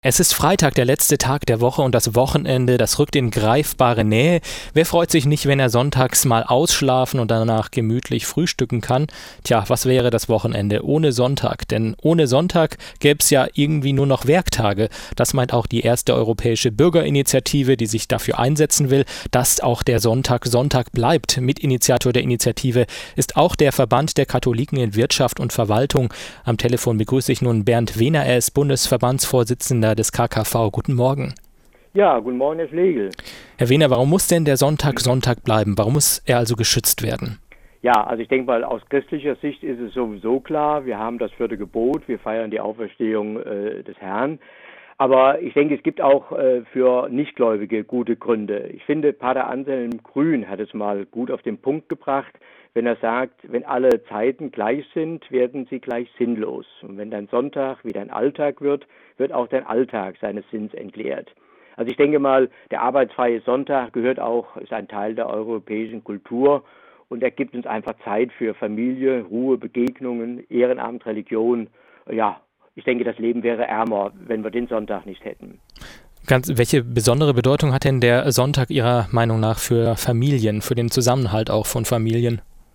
Es ist Freitag, der letzte Tag der Woche und das Wochenende, das rückt in greifbare Nähe. Wer freut sich nicht, wenn er sonntags mal ausschlafen und danach gemütlich frühstücken kann? Tja, was wäre das Wochenende ohne Sonntag? Denn ohne Sonntag gäbe es ja irgendwie nur noch Werktage. Das meint auch die erste europäische Bürgerinitiative, die sich dafür einsetzen will, dass auch der Sonntag Sonntag bleibt. Mitinitiator der Initiative ist auch der Verband der Katholiken in Wirtschaft und Verwaltung. Am Telefon begrüße ich nun Bernd Wehner, er ist Bundesverbandsvorsitzender des KKV. Guten Morgen. Ja, guten Morgen, Herr Schlegel. Herr Wehner, warum muss denn der Sonntag Sonntag bleiben? Warum muss er also geschützt werden? Ja, also ich denke mal, aus christlicher Sicht ist es sowieso klar, wir haben das 4. Gebot, wir feiern die Auferstehung des Herrn. Aber ich denke, es gibt auch für Nichtgläubige gute Gründe. Ich finde, Pater Anselm Grün hat es mal gut auf den Punkt gebracht, wenn er sagt, wenn alle Zeiten gleich sind, werden sie gleich sinnlos. Und wenn dein Sonntag wie dein Alltag wird, wird auch dein Alltag seines Sinns entleert. Also ich denke mal, der arbeitsfreie Sonntag ist ein Teil der europäischen Kultur und er gibt uns einfach Zeit für Familie, Ruhe, Begegnungen, Ehrenamt, Religion. Ja, ich denke, das Leben wäre ärmer, wenn wir den Sonntag nicht hätten. Welche besondere Bedeutung hat denn der Sonntag Ihrer Meinung nach für Familien, für den Zusammenhalt auch von Familien?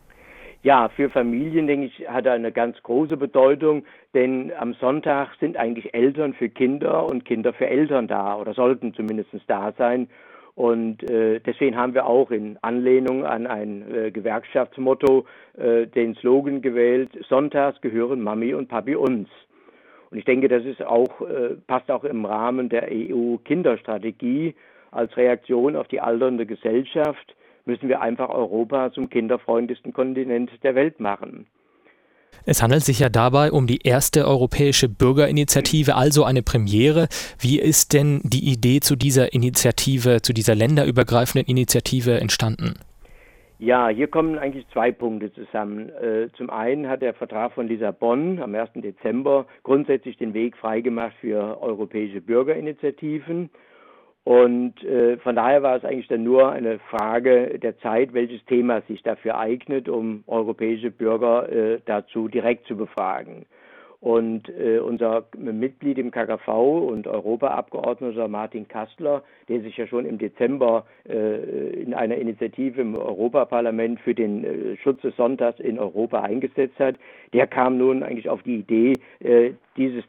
Ja, für Familien, denke ich, hat er eine ganz große Bedeutung, denn am Sonntag sind eigentlich Eltern für Kinder und Kinder für Eltern da oder sollten zumindest da sein. Und deswegen haben wir auch in Anlehnung an ein Gewerkschaftsmotto den Slogan gewählt: Sonntags gehören Mami und Papi uns. Und ich denke, das ist passt auch im Rahmen der EU-Kinderstrategie. Als Reaktion auf die alternde Gesellschaft müssen wir einfach Europa zum kinderfreundlichsten Kontinent der Welt machen. Es handelt sich ja dabei um die erste europäische Bürgerinitiative, also eine Premiere. Wie ist denn die Idee zu dieser Initiative, zu dieser länderübergreifenden Initiative entstanden? Ja, hier kommen eigentlich zwei Punkte zusammen. Zum einen hat der Vertrag von Lissabon am 1. Dezember grundsätzlich den Weg freigemacht für europäische Bürgerinitiativen. Und von daher war es eigentlich dann nur eine Frage der Zeit, welches Thema sich dafür eignet, um europäische Bürger dazu direkt zu befragen. Und unser Mitglied im KKV und Europaabgeordneter Martin Kastler, der sich ja schon im Dezember in einer Initiative im Europaparlament für den Schutz des Sonntags in Europa eingesetzt hat, der kam nun eigentlich auf die Idee, dieses